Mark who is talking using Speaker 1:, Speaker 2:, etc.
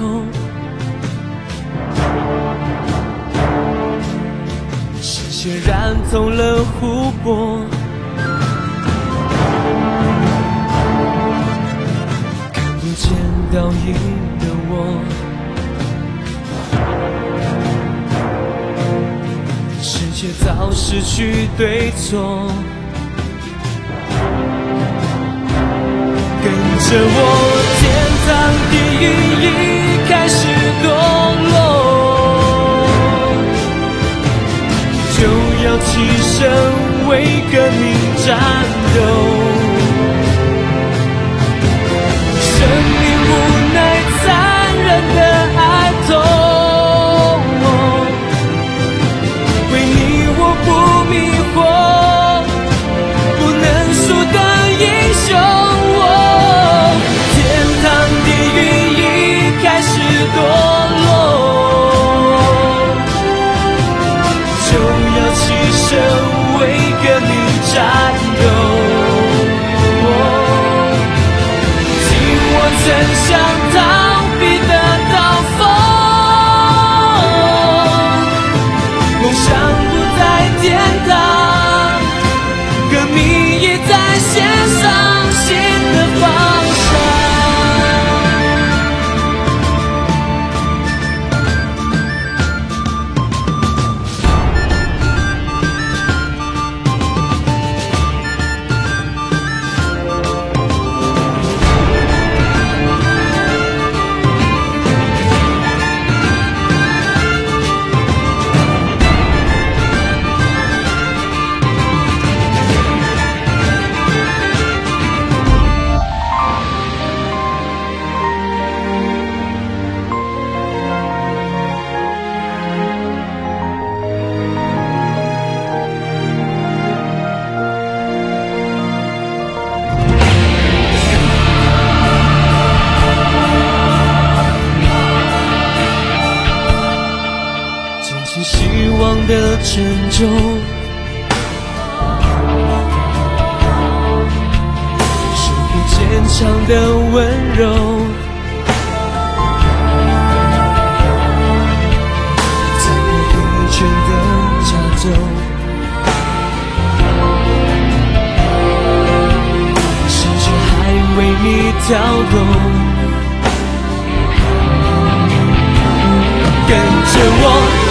Speaker 1: 后，视线染透了湖泊，看不见倒影的我，世界早失去对错。跟着我，天堂地狱已开始堕落，就要起身为革命战斗。生命无奈残忍的哀痛，为你我不迷惑，不能输的英雄。堕落，就要起身为革命战斗。尽我曾想逃避的刀锋，梦想不在天堂，革命已在线上，新的方向。希望的沉重，守护坚强的温柔，残破一圈的加州，世界还为你跳动，跟着我。